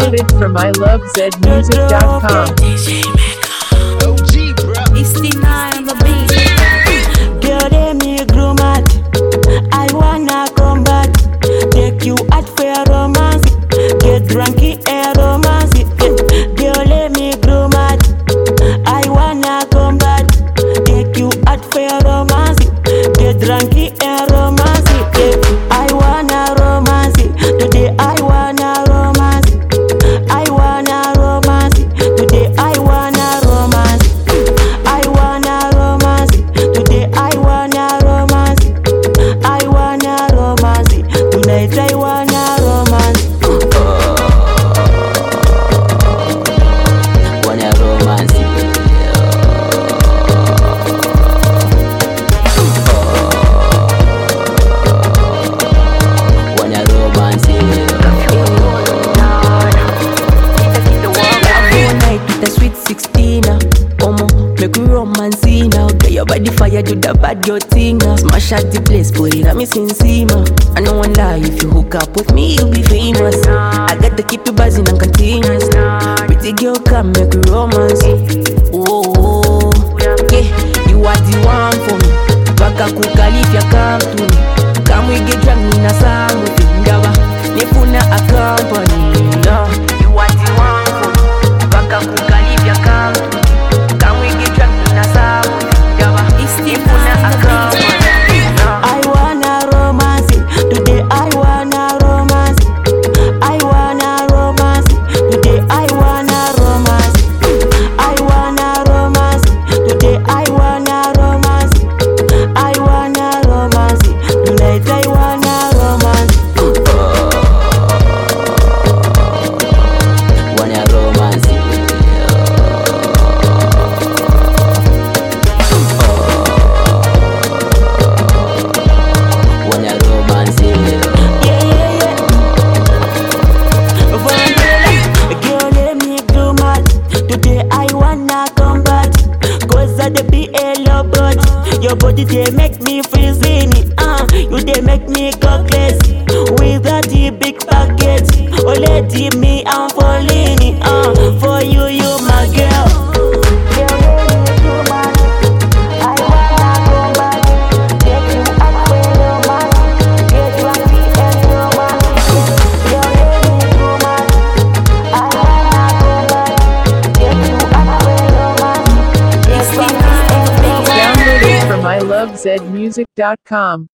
Downloaded from ilovezmusic.com. OG, bro. It's the 9 on the beat. Girl, let me groom at. I wanna combat. Take you out for a romance. Get drunky and romance. Girl, let me groom at. I wanna combat. Take you out for a romance. Get drunky and romance. I wanna romance. Today I wanna romance. I wanna romance. Today I wanna romance. I wanna romance. Today I wanna romance. I wanna romance. Tonight I wanna romance. Wanna romance. Wanna romance. One night with a sweet 16. Omo, make we romance now. Get your body fire, do the bad girl thing. Smash at the place, put it on me Sensima. I know one lie, if you hook up with me, you'll be famous. I got to keep you buzzing and continuous. Pretty girl, come make we romance. Oh, yeah, you are the one for me. Baka kukali if you come to me. Come we get drunk, nina sang with you. Ndawa, nifuna a company. Yeah, you are the one for me. Baka kukali if you come to me. Come we get drunk, nina sang with you. Ndawa, nifuna a company. I wanna romance. Today I wanna romance. I wanna romance. Today I wanna romance. I wanna romance. Today I wanna romance. I wanna romance. Tonight I wanna romance. Wanna romance. Wanna romance. Yeah, yeah, yeah. Vanilla, girl, let me do mad. Today I wanna combat. Cause I dey be a robot. Your body they make me freezing. You they make me go crazy. With that big package. Oh lady, me I'm falling. For you, you my girl. Girl, let me do mad. I wanna combat. Take you out for romance. Get drunky and romance. Girl, let me do mad. I wanna combat. Take you out for romance. Get drunky and romance. Downloaded from ilovezmusic.com.